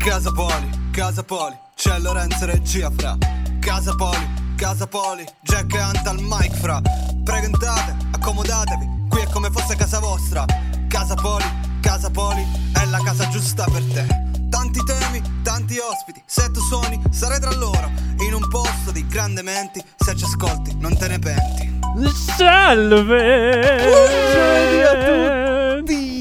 Casa Poli, c'è Lorenzo regia fra. Casa Poli, Jack e Anta al mic fra. Prego entrate, accomodatevi, qui è come fosse casa vostra. Casa Poli, è la casa giusta per te. Tanti temi, tanti ospiti, se tu suoni sarai tra loro. In un posto di grandi menti, se ci ascolti non te ne penti. Salve! Buongiorno a tutti!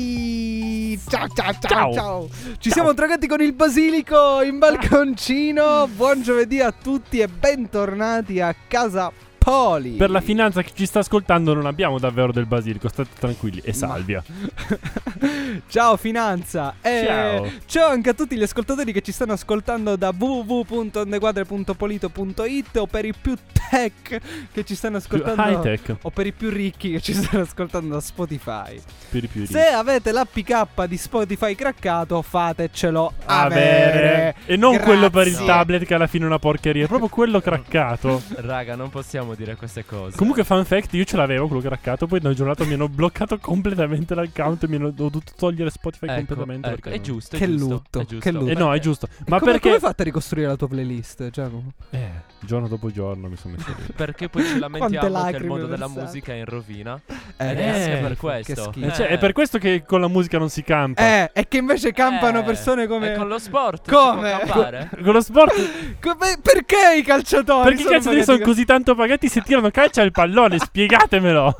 Ciao. Ci siamo trovati con il basilico in balconcino. Buon giovedì a tutti e bentornati a Casa Poli. Per la finanza che ci sta ascoltando non abbiamo davvero del basilico, state tranquilli. E salvia. Ciao finanza. Ciao. Ciao anche a tutti gli ascoltatori che ci stanno ascoltando da www.ondequadre.polito.it o per i più tech che ci stanno ascoltando high tech. o per i più ricchi che ci stanno ascoltando da Spotify. Per i più ricchi. Se avete l'APK di Spotify craccato, fatecelo avere. E non Grazie. quello per il tablet che alla fine è una porcheria, è proprio quello craccato. Raga, non possiamo dire queste cose. Comunque fun fact, io ce l'avevo quello craccato, poi da un giorno mi hanno bloccato completamente l'account e mi hanno dovuto togliere Spotify completamente. Ecco, perché- è giusto. Che è giusto, lutto, è giusto. che lutto. No, è giusto. Ma come, perché come hai fatto a ricostruire la tua playlist, Giacomo? giorno dopo giorno mi sono messo lì. Perché poi ci lamentiamo che il lacrime mondo della versate. musica è in rovina. Che grazie per schifo, questo. che schifo. Cioè, è per questo che con la musica non si campa. E che invece campano persone come E con lo sport Come? si può campare? Con lo sport. Perché i calciatori Perché cazzo ne sono così tanto pagati se tirano calcio al pallone? Spiegatemelo.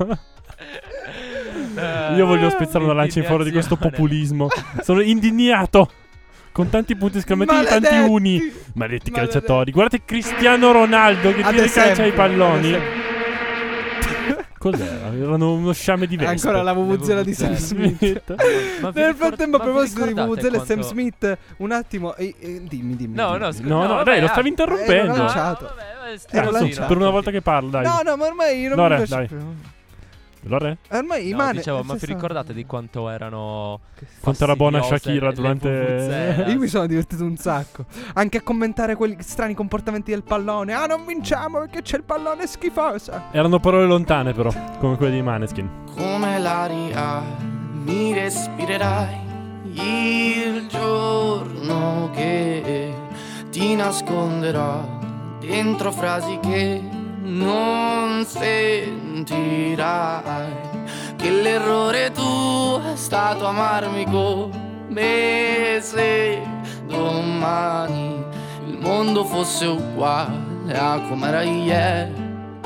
Io voglio spezzare una lancia in favore di questo populismo. Sono indignato. Con tanti punti esclamativi, tanti Maledetti. uni. Maledetti calciatori. Guardate Cristiano Ronaldo che tira i calci ai palloni. Cos'era? Erano uno sciame di vespe. Ancora la vuvuzela di Sam Smith. Ma vi Nel ricor- frattempo, a ma vi proposito di ricordate vuvuzela e Sam quanto- Smith, un attimo, dimmi. No, No, vabbè, dai, lo stavi interrompendo. ero No, lanciato. vabbè, Ero Cazzo, lanciato. per una volta che parlo, dai. No, ma ormai non Lore, mi piace dai. più. Lore? Ormai i No, mani. dicevo, ma vi ricordate di quanto erano Quanto era buona fastidiose Shakira le durante- vuvuzela? Io mi sono divertito un sacco. Anche a commentare quegli strani comportamenti del pallone. Ah, non vinciamo perché c'è il pallone schifosa. Erano parole lontane però, come quelle di Maneskin. Come l'aria mi respirerai il giorno che ti nasconderò dentro frasi che non sentirai, che l'errore tuo è stato amarmi come se domani il mondo fosse uguale a com'era ieri.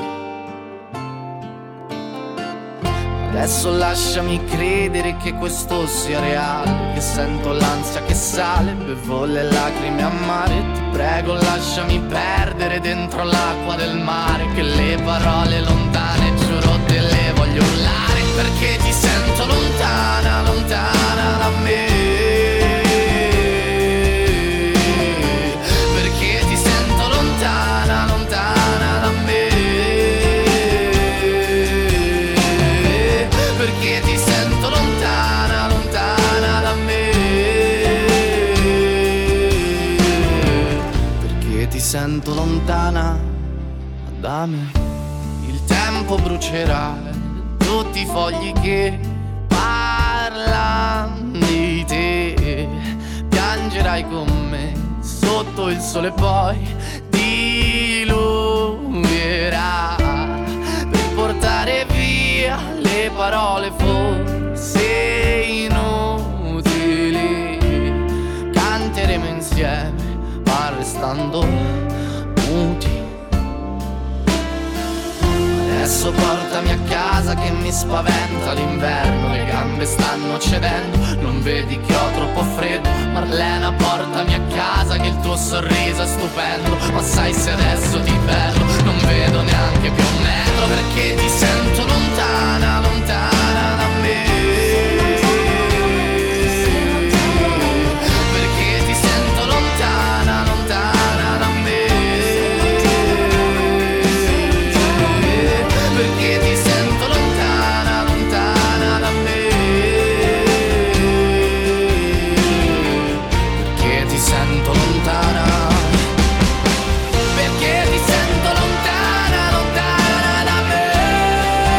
Adesso lasciami credere che questo sia reale, che sento l'ansia che sale, bevo le lacrime a mare. Ti prego lasciami perdere dentro l'acqua del mare, che le parole lontane giuro te le voglio urlare, perché ti sento lontana, lontana da me. Perché ti sento lontana, lontana da me. Perché ti sento lontana, lontana da me. Perché ti sento lontana da me. Il tempo brucerà tutti i fogli che parlano di te. Piangerai con me sotto il sole, poi diluvierà per portare via le parole forse inutili. Canteremo insieme ma restando muti. Adesso portami a casa che mi spaventa l'inverno, le gambe stanno cedendo, non vedi che ho troppo freddo. Marlena, portami a casa che il tuo sorriso è stupendo, ma sai se adesso ti perdo non vedo neanche più un metro, perché ti sento lontana, lontana da me. Perché ti sento lontana, lontana da me. Perché ti sento lontana, lontana da me. Perché ti sento lontana. Perché ti sento lontana, lontana da me.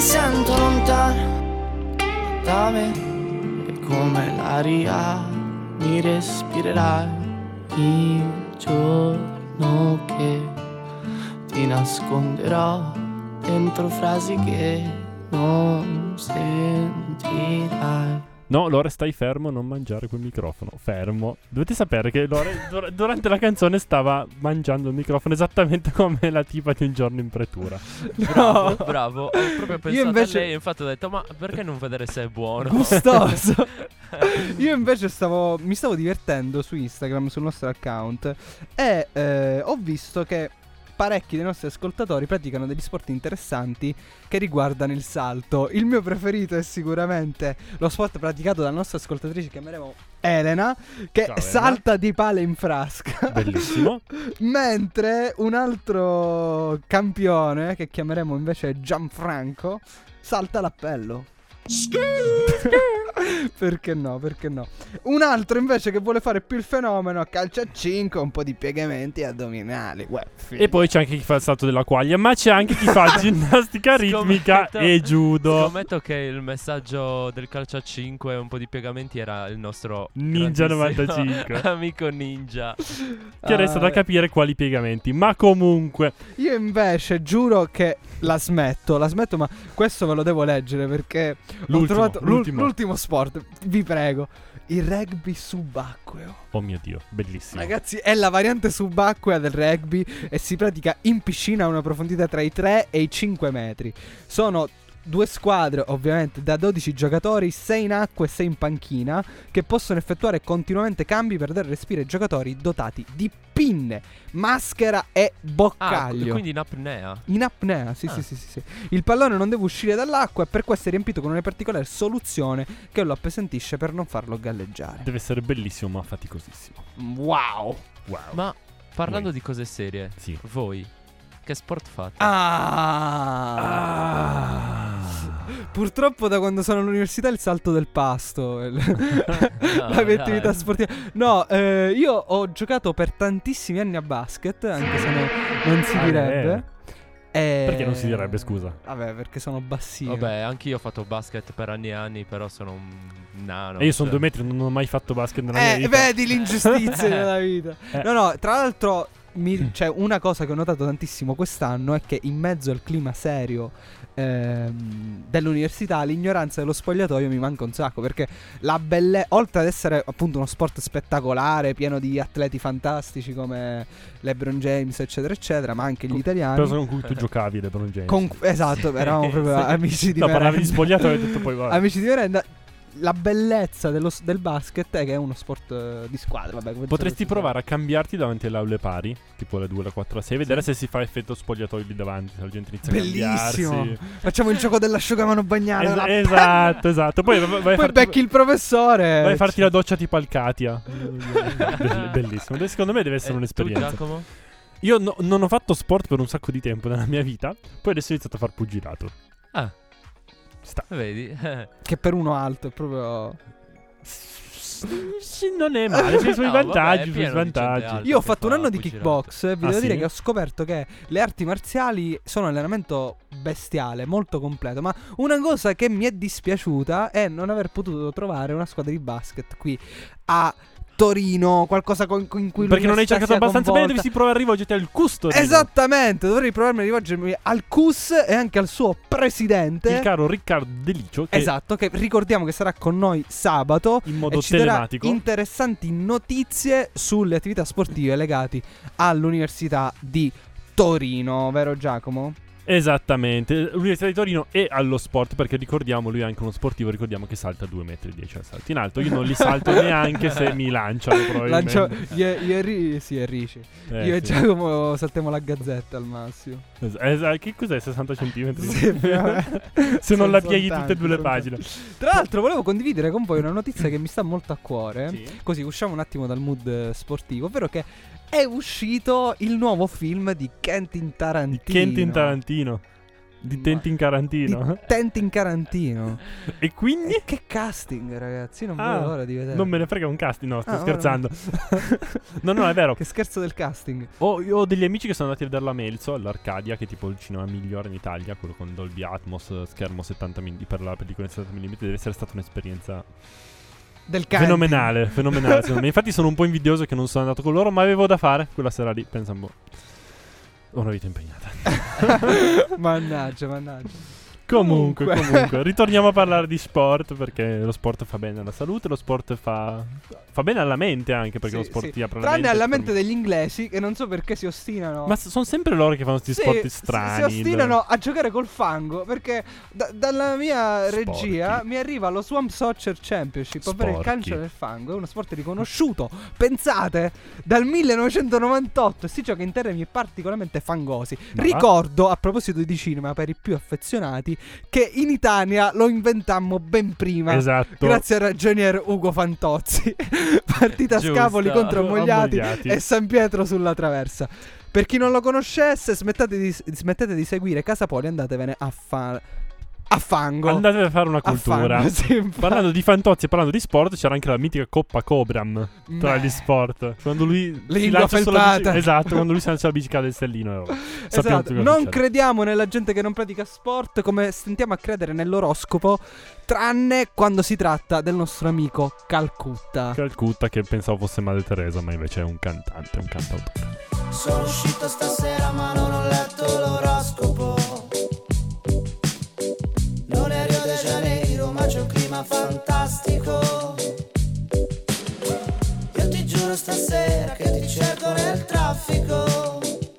sento lontano da me e come l'aria mi respirerai il giorno che ti nasconderò dentro frasi che non sentirai. No, Lore, stai fermo, non mangiare quel microfono. Fermo. Dovete sapere che Lore durante la canzone stava mangiando il microfono esattamente come la tipa di Un giorno in pretura. Bravo, bravo. Ho proprio pensato invece- a lei, infatti ho detto, ma perché non vedere se è buono? Gustoso. Io invece mi stavo divertendo su Instagram, sul nostro account, e ho visto che parecchi dei nostri ascoltatori praticano degli sport interessanti che riguardano il salto. Il mio preferito è sicuramente lo sport praticato dalla nostra ascoltatrice, chiameremo Elena, che Ciao, Elena. salta di pale in frasca. Bellissimo. Mentre un altro campione, che chiameremo invece Gianfranco, salta l'appello. Perché no, perché no? Un altro invece che vuole fare più il fenomeno, calcio a 5, un po' di piegamenti addominali. E poi c'è anche chi fa il salto della quaglia, ma c'è anche chi fa ginnastica ritmica e judo. Scommetto che il messaggio del calcio a 5 e un po' di piegamenti era il nostro Ninja grandissimo 95. amico Ninja. Che resta da capire quali piegamenti. Ma comunque, Io invece giuro che la smetto, ma questo ve lo devo leggere perché ho trovato l'ultimo sport, vi prego, il rugby subacqueo. oh mio Dio, bellissimo. Ragazzi, è la variante subacquea del rugby e si pratica in piscina a una profondità tra i 3 e i 5 metri. Sono due squadre, ovviamente, da 12 giocatori, 6 in acqua e 6 in panchina, che possono effettuare continuamente cambi per dare respiro ai giocatori dotati di pinne, maschera e boccaglio. Quindi in apnea. In apnea, sì, Ah. sì. Il pallone non deve uscire dall'acqua e per questo è riempito con una particolare soluzione che lo appesantisce per non farlo galleggiare. Deve essere bellissimo ma faticosissimo. Wow! Wow. Ma parlando Voi. di cose serie, Sì. voi che sport fate? Purtroppo da quando sono all'università il salto del pasto, la No, mia attività dai. sportiva. No, io ho giocato per tantissimi anni a basket, anche se non si direbbe. Perché non si direbbe, scusa? Vabbè, perché sono bassino. Vabbè, anch'io ho fatto basket per anni e anni, però sono un nano. E io sono cioè. 2 metri, non ho mai fatto basket nella mia vita. Vedi l'ingiustizia della vita. No, tra l'altro cioè, una cosa che ho notato tantissimo quest'anno è che in mezzo al clima serio dell'università l'ignoranza dello spogliatoio mi manca un sacco, perché oltre ad essere appunto uno sport spettacolare pieno di atleti fantastici come LeBron James eccetera eccetera, ma anche gli italiani Penso con cui tu giocavi LeBron James. esatto, eravamo proprio amici di No, parlavi di merenda. spogliatoio e ho detto poi va. Amici di merenda. La bellezza del basket è che è uno sport di squadra. Vabbè, come Potresti si può. provare a cambiarti davanti alle aule pari, tipo le 2, le 4, le 6, vedere se si fa effetto spogliatoio lì davanti, se la gente inizia a Bellissimo. cambiarsi. Facciamo il gioco dell'asciugamano bagnato. Esatto. Poi vai a Poi farti, becchi il professore. vai a farti la doccia tipo al Katia. Bellissimo. Secondo me deve essere Tu, un'esperienza. Giacomo? Io non ho fatto sport per un sacco di tempo nella mia vita. Poi adesso ho iniziato a far pugilato. Ah, Sta. vedi? Che per uno alto è proprio. Sì, non è male. Ci sono i No, vabbè, vantaggi, è sui pieno di gente svantaggi. alta. Io ho che fatto un fa anno di pugilato. kickbox. Vi Ah, devo dire sì? che ho scoperto che le arti marziali sono un allenamento bestiale, molto completo. Ma una cosa che mi è dispiaciuta è non aver potuto trovare una squadra di basket qui a Torino, qualcosa in cui Perché non hai l'università cercato sia abbastanza bene, coinvolta. dovresti provare a rivolgerti al custode. Esattamente, dovrei provarmi a rivolgermi al CUS e anche al suo presidente. Il caro Riccardo Delicio, che Esatto, che ricordiamo che sarà con noi sabato in modo e ci darà telematico. interessanti notizie sulle attività sportive legate all'Università di Torino, vero Giacomo? Esattamente, l'Università di Torino e allo sport, perché ricordiamo, lui è anche uno sportivo, ricordiamo che salta 2,10 metri al salto in alto. Io non li salto neanche se mi lanciano probabilmente. Io e Ricci. Io e sì. Giacomo saltiamo la gazzetta al massimo. Che cos'è 60 centimetri? Sì, Se non la sono pieghi tanti, tutte e due le sono pagine. Tra l'altro volevo condividere con voi una notizia che mi sta molto a cuore. Sì. Così usciamo un attimo dal mood sportivo, ovvero che è uscito il nuovo film di Quentin Tarantino. Quentin Tarantino. Di Tentin Carantino. Tentin Carantino. E quindi? Che casting, ragazzi, non vedo l'ora di vedere. Non me ne frega un casting, no, sto Ah, scherzando. No, è vero. Che scherzo del casting. Ho degli amici che sono andati a vederla a Melzo, all'Arcadia, che è tipo il cinema migliore in Italia, quello con Dolby Atmos, schermo 70 mm per la pellicola in 70 mm. Deve essere stata un'esperienza Del casting. fenomenale secondo me. Infatti sono un po' invidioso che non sono andato con loro, ma avevo da fare quella sera lì, pensa un po'. Ho una vita impegnata. Mannaggia. Comunque, ritorniamo a parlare di sport, perché lo sport fa bene alla salute, lo sport fa bene alla mente anche, perché lo sport ti apre la mente. Tranne alla mente degli inglesi, che non so perché si ostinano. Ma sono sempre loro che fanno questi sport strani. Si ostinano a giocare col fango, perché dalla mia regia mi arriva lo Swamp Soccer Championship, ovvero il calcio nel fango. È uno sport riconosciuto, pensate, dal 1998, e si gioca in terreni particolarmente fangosi. Ricordo, a proposito di cinema, per i più affezionati, che in Italia lo inventammo ben prima. Esatto. Grazie al ragionier Ugo Fantozzi. Partita Giusto. Scapoli contro Ammogliati Ammogliati. e San Pietro sulla traversa. Per chi non lo conoscesse, smettete di seguire Casapoli e andatevene a fango. Andate a fare una A cultura. fango, sì, infatti. Parlando di Fantozzi e parlando di sport, c'era anche la mitica Coppa Cobram tra Beh. gli sport. Quando lui si Lingua lancia sulla felpata. bici. Esatto, quando lui si lancia la bici cade il stellino. Sappiamo Esatto. tutti cosa Non succede. crediamo nella gente che non pratica sport, come stentiamo a credere nell'oroscopo, tranne quando si tratta del nostro amico Calcutta. Calcutta, che pensavo fosse Madre Teresa, ma invece è un cantante, un cantautore. Sono uscito stasera ma non ho letto l'oroscopo. Non è Rio de Janeiro ma c'è un clima fantastico. Io ti giuro stasera che ti cerco nel traffico.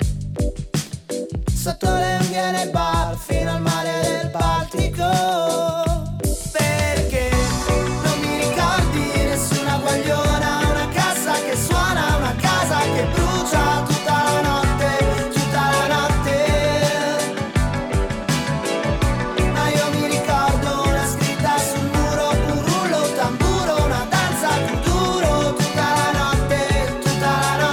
Sotto le unghie nei bar fino al mare del Baltico. Perché non mi ricordi nessuna guagliona, una casa che suona, una casa che brucia tutta la notte, tutta la notte. Ma io mi ricordo una scritta sul muro, un rullo, tamburo, una danza più duro, tutta la notte, tutta la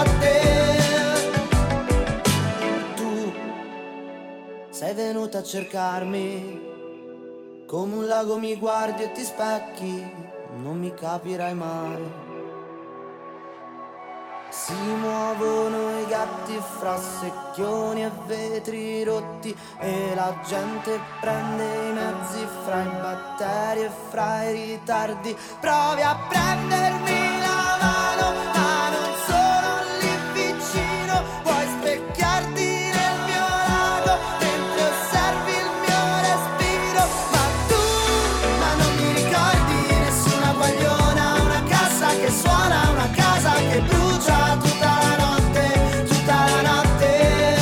notte. Tu sei venuta a cercarmi, come un lago mi guardi e ti specchi, non mi capirai mai. Si muovono i gatti fra secchioni e vetri rotti e la gente prende i mezzi fra i batteri e fra i ritardi. Provi a prendermi la mano, ma non sono lì vicino. Puoi specchiarti nel mio lago mentre osservi il mio respiro. Ma non mi ricordi nessuna guagliona, una casa che suona, una casa che brucia tutta la notte, tutta la notte.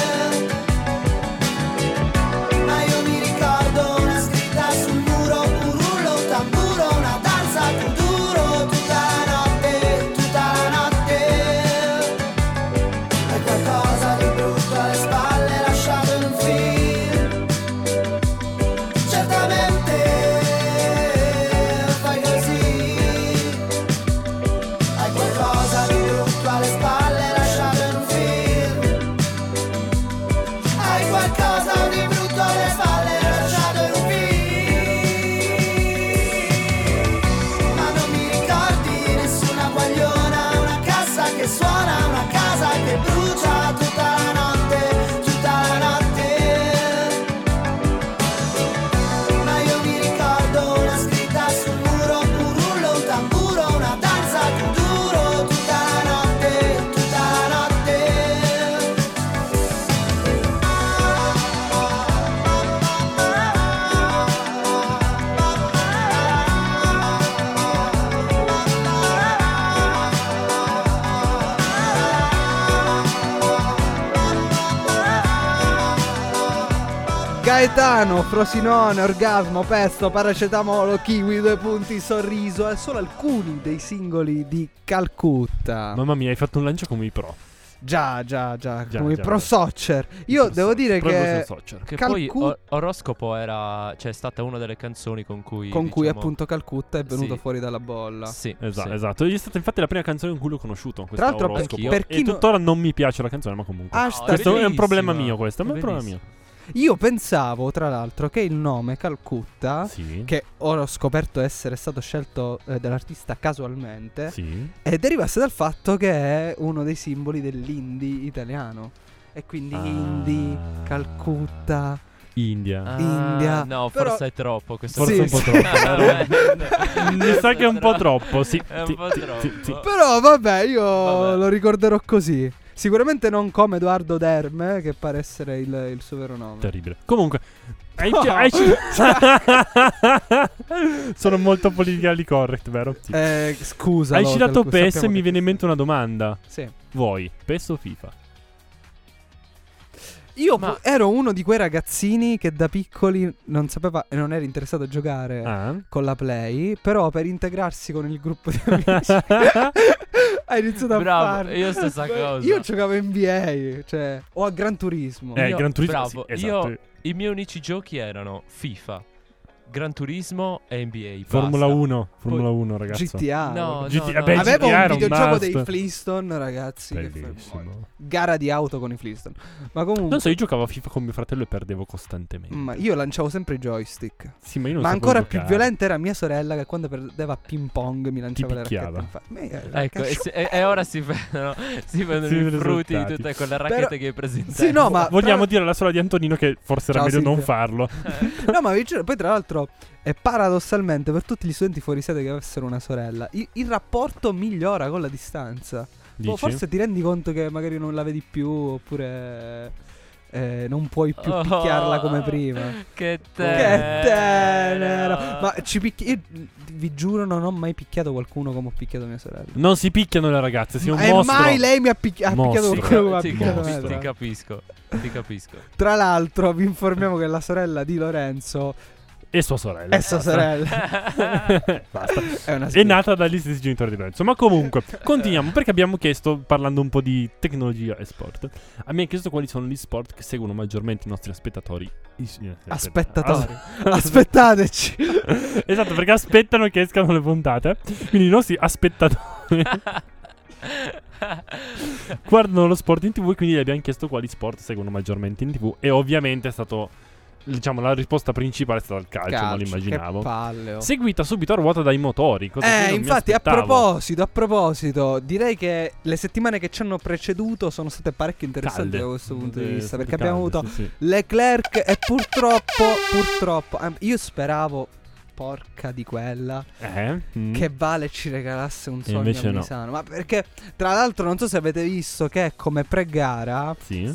Ma io mi ricordo una scritta sul muro, un rullo, un tamburo, una danza più duro, tutta la notte, tutta la notte. È qualcosa di brutto alle spalle lasciato in un film. Certamente fai così. Hai qualcosa di brutto alle spalle lasciato in un film. Hai qualcosa di brutto alle spalle lasciato in un film. Ma non mi ricordi nessuna guagliona, una casa che suona, una casa che brucia tutta la notte, tutta la notte. Ma io mi ricordo una scritta sul muro, un rullo, un tamburo, una danza più duro, tutta la notte, tutta la notte. Gaetano, Frosinone, Orgasmo, Pesto, Paracetamolo, Kiwi, 2 punti, Sorriso. Solo alcuni dei singoli di Calcutta. Mamma mia, hai fatto un lancio come i pro. Già, come già. Pro Soccer. Io devo dire che Che Calcu- poi Oroscopo era, cioè, è stata una delle canzoni con cui diciamo, appunto Calcutta è venuto sì. fuori dalla bolla. Sì, Esatto, sì. esatto. È stata infatti la prima canzone con cui l'ho conosciuto. Tra l'altro, Oroscopo. anch'io. per chi E no- tuttora non mi piace la canzone, ma comunque. Hashtag- Questo è un bellissima, problema mio, questo. È un problema bellissima. mio. Io pensavo, tra l'altro, che il nome Calcutta, Sì. che ora ho scoperto essere stato scelto dall'artista casualmente, Sì. derivasse dal fatto che è uno dei simboli dell'indie italiano. E quindi indie, Calcutta, India. India. No, Però- forse è troppo questo. Forse Sì, un po' sì. troppo. Mi sa che è un po' troppo, sì. È un Sì, po' sì, troppo. sì, sì. Però vabbè, io Vabbè. lo ricorderò così. Sicuramente non come Edoardo Derme, che pare essere il suo vero nome. Terribile. Comunque, No. sono molto politically correct, vero? Sì. Scusa. Hai Lothar, citato PES e sappiamo mi che- viene in mente una domanda. Sì. Vuoi PES o FIFA? Io Ma- ero uno di quei ragazzini che da piccoli non sapeva e non era interessato a giocare Ah. con la Play, però per integrarsi con il gruppo di amici ha iniziato a Bravo, farlo. io stessa cosa. Io giocavo in NBA, cioè, o a Gran Turismo. Io- Gran Turismo. bravo, sì, esatto. io i miei unici giochi erano FIFA, Gran Turismo e NBA. Formula basta. 1, Formula 1, ragazzo. GTA. No, GTA, no, beh, no. Avevo GTA era un un videogioco must. dei Flintstone, ragazzi. Che Bellissimo. gara di auto con i Flintstone. Ma comunque, Non so, io giocavo a FIFA con mio fratello e perdevo costantemente. ma io lanciavo sempre i joystick. Sì, ma io non Ma sapevo ancora più giocare. violenta era mia sorella, che quando perdeva a ping pong mi lanciava le picchiava. racchette in faccia. Me, era Ecco, casciuto. e ora si vedono Sì, i i frutti di risultati. tutte quelle Però- racchette che hai preso in Sì, no, ma Vogliamo dire alla sorella di Antonino che forse era Ciao, meglio non Silvia. farlo. No, ma vi giuro, poi tra l'altro paradossalmente per tutti gli studenti fuori sede che avessero una sorella, il rapporto migliora con la distanza. Dici? Forse ti rendi conto che magari non la vedi più, oppure non puoi più Oh, picchiarla come prima. Che Che tenero. Ma io vi giuro non ho mai picchiato qualcuno come ho picchiato mia sorella. Non si picchiano le ragazze, sei un E mostro. mai lei mi ha picchiato Mostro. qualcuno come ha Ti picchiato mostro. me, ti tra- capisco, ti capisco. Tra l'altro vi informiamo che la sorella di Lorenzo E sua sorella. è sua sorella. Basta. È una È nata dagli stessi genitori di Lorenzo. Ma comunque, continuiamo perché abbiamo chiesto, parlando un po' di tecnologia e sport, abbiamo chiesto quali sono gli sport che seguono maggiormente i nostri spettatori. Aspettatori. Aspettateci. Esatto, perché aspettano che escano le puntate. Quindi i nostri aspettatori guardano lo sport in TV e quindi gli abbiamo chiesto quali sport seguono maggiormente in TV. E ovviamente è stato, diciamo, la risposta principale è stata il calcio, non l'immaginavo. Che palle, oh. Seguita subito a ruota dai motori. Cosa che io non mi Infatti, a aspettavo. proposito, direi che le settimane che ci hanno preceduto sono state parecchio interessanti Calde. da questo punto di Eh, vista. state Perché abbiamo calde, avuto sì, sì. Leclerc e purtroppo, io speravo, porca di quella, Mm. che Vale ci regalasse un sogno invece a no. Misano. Ma perché, tra l'altro, non so se avete visto che come pre-gara Sì,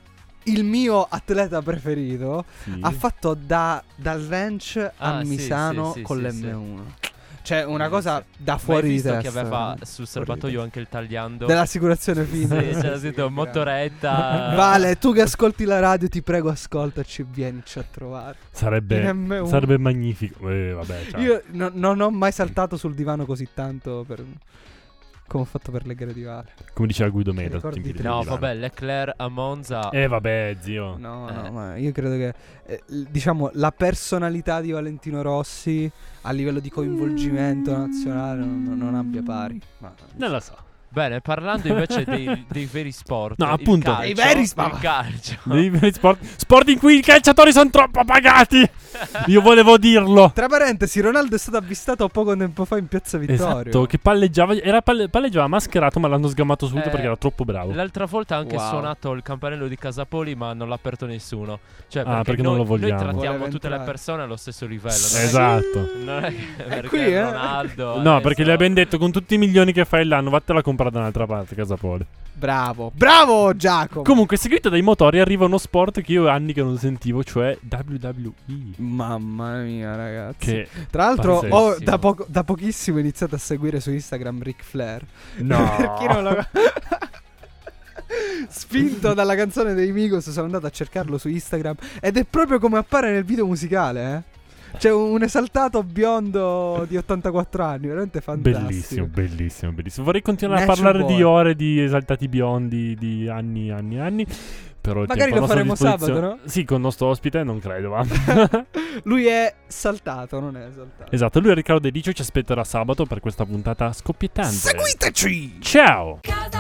il mio atleta preferito sì. ha fatto dal ranch a Ah, sì, Misano sì, sì, con sì, l'M1. Cioè, una Sì, cosa sì. da Ma fuori hai di visto testa. che aveva sul Fuori di serbatoio testa. anche il tagliando? Dell'assicurazione Sì, fine. c'era scritto motoretta. Vale, tu che ascolti la radio, ti prego, ascoltaci e vienici a trovare. Sarebbe, In M1. sarebbe magnifico. Vabbè, ciao. Io non ho mai saltato sul divano così tanto come ho fatto per le gare di Vale. Come diceva Guido Meda. ricordi tutti in piedi te? No, di divano. vabbè, Leclerc a Monza. Vabbè, zio. No, ma io credo che diciamo la personalità di Valentino Rossi a livello di coinvolgimento nazionale non abbia pari. Ma Non lo so. Bene, parlando invece dei veri sport. No, il appunto. calcio, Dei veri il sport. calcio. Dei veri sport in cui i calciatori sono troppo pagati. Io volevo dirlo. tra parentesi, Ronaldo è stato avvistato poco tempo fa in Piazza Vittorio. Esatto, che palleggiava. Palleggiava mascherato, ma l'hanno sgamato subito Eh, perché era troppo bravo. L'altra volta ha anche Wow. suonato il campanello di Casapoli, ma non l'ha aperto nessuno. Cioè, perché noi, non lo vogliamo. Noi trattiamo Voleva tutte le entrare. persone allo stesso livello. Non è Esatto. che- Non è che perché qui, Ronaldo. No, adesso- perché gli abbiamo detto con tutti i milioni che fai l'anno, vattela a comprare da un'altra parte, Casapoli. Bravo Giacomo. Comunque, seguito dai motori, arriva uno sport che io ho anni che non sentivo, cioè WWE. Mamma mia, ragazzi. Che Tra l'altro pazzesco. ho da pochissimo iniziato a seguire su Instagram Ric Flair. no. Per chi non lo spinto dalla canzone dei Migos sono andato a cercarlo su Instagram ed è proprio come appare nel video musicale, eh. C'è un esaltato biondo di 84 anni, veramente fantastico. Bellissimo. Vorrei continuare a Natural parlare Boy. di ore di esaltati biondi di anni. Però il Magari tempo a lo nostra faremo disposizione- sabato, no? Sì, con il nostro ospite non credo, va. Lui è saltato, non è esaltato. Esatto, lui è Riccardo De Licio, ci aspetterà sabato per questa puntata scoppiettante. Seguiteci! Ciao! Casa